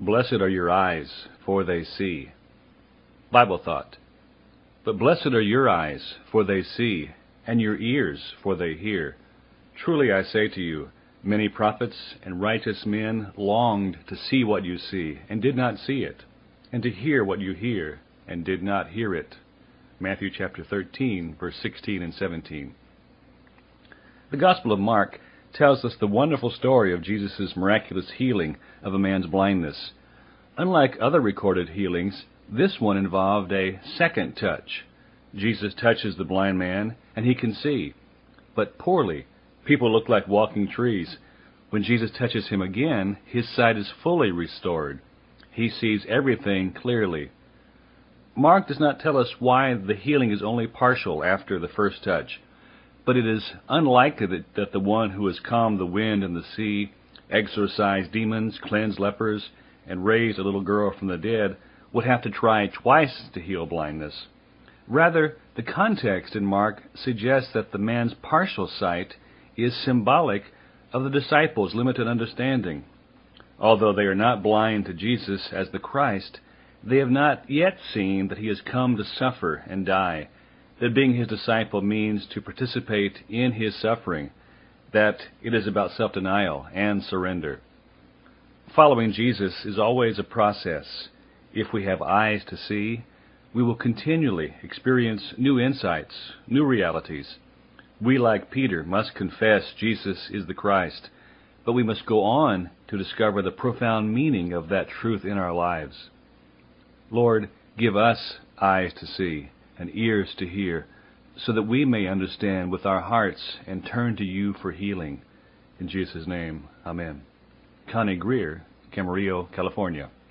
Blessed are your eyes, for they see. Bible thought. But blessed are your eyes, for they see, and your ears, for they hear. Truly I say to you, many prophets and righteous men longed to see what you see, and did not see it, and to hear what you hear, and did not hear it. Matthew chapter 13, verse 16 and 17. The Gospel of Mark tells us the wonderful story of Jesus' miraculous healing of a man's blindness. Unlike other recorded healings, this one involved a second touch. Jesus touches the blind man, and he can see, but poorly. People look like walking trees. When Jesus touches him again, his sight is fully restored. He sees everything clearly. Mark does not tell us why the healing is only partial after the first touch, but it is unlikely that the one who has calmed the wind and the sea, exorcised demons, cleansed lepers, and raised a little girl from the dead would have to try twice to heal blindness. Rather, the context in Mark suggests that the man's partial sight is symbolic of the disciples' limited understanding. Although they are not blind to Jesus as the Christ, they have not yet seen that he has come to suffer and die, that being his disciple means to participate in his suffering, that it is about self-denial and surrender. Following Jesus is always a process. If we have eyes to see, we will continually experience new insights, new realities. We, like Peter, must confess Jesus is the Christ, but we must go on to discover the profound meaning of that truth in our lives. Lord, give us eyes to see and ears to hear, so that we may understand with our hearts and turn to you for healing. In Jesus' name, amen. Connie Greer, Camarillo, California.